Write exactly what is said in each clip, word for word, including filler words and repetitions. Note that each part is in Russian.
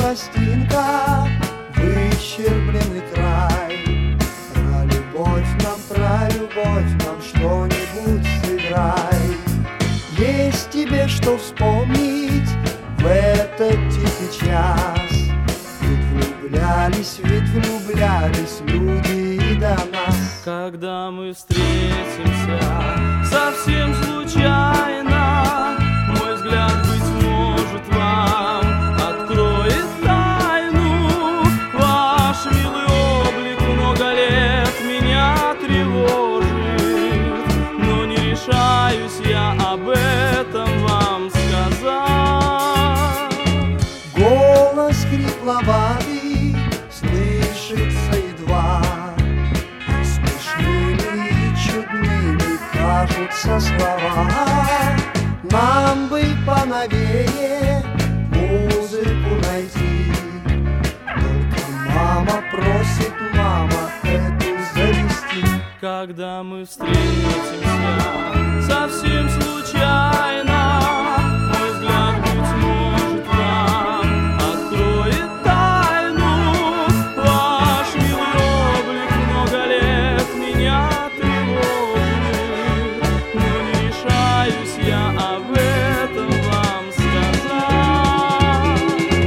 пластинка, выщербленный край. Про любовь нам, про любовь нам что-нибудь сыграй. Есть тебе что вспомнить в этот тихий час? Ведь влюблялись, ведь влюблялись люди и до нас. Когда мы встретимся совсем случайно, мой взгляд, быть может, вам откроет тайну. Ваш милый облик много лет меня тревожит, но не решаюсь я об этом вам сказать. Голос хрипловатый слышится едва, и смешными и чудными кажутся слова. Нам бы поновее музыку найти, только мама просит, мама, эту завести. Когда мы встретимся совсем случайно, мой взгляд, быть может, вам откроет тайну. Ваш милый облик много лет меня тревожит, но не решаюсь я об этом вам сказать.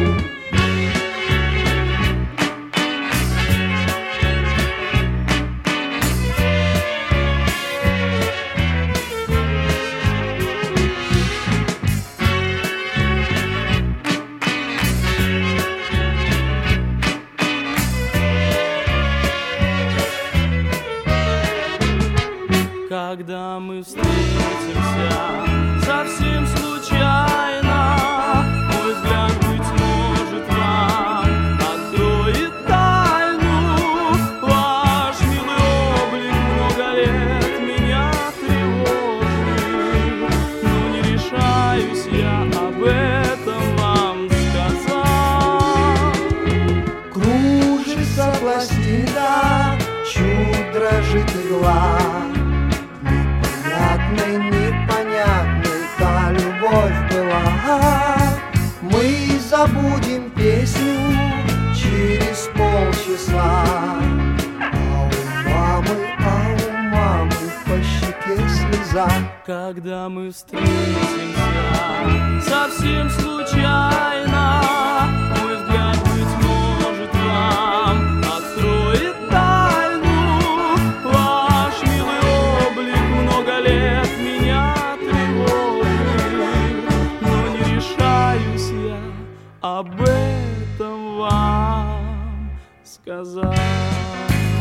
Когда мы встретимся совсем случайно, мой взгляд, быть может, вам откроет тайну. Ваш милый облик много лет меня тревожит, но не решаюсь я об этом вам сказать. Кружится пластина, чуть дрожит игла. Непонятной, непонятной та любовь была. Мы забудем песню через полчаса, а у мамы, а у мамы по щеке слеза. Когда мы встретимся совсем случайно, мой взгляд, быть может, вам откроет тайну. Ваш милый облик много лет меня тревожит, но не решаюсь я об этом вам сказать.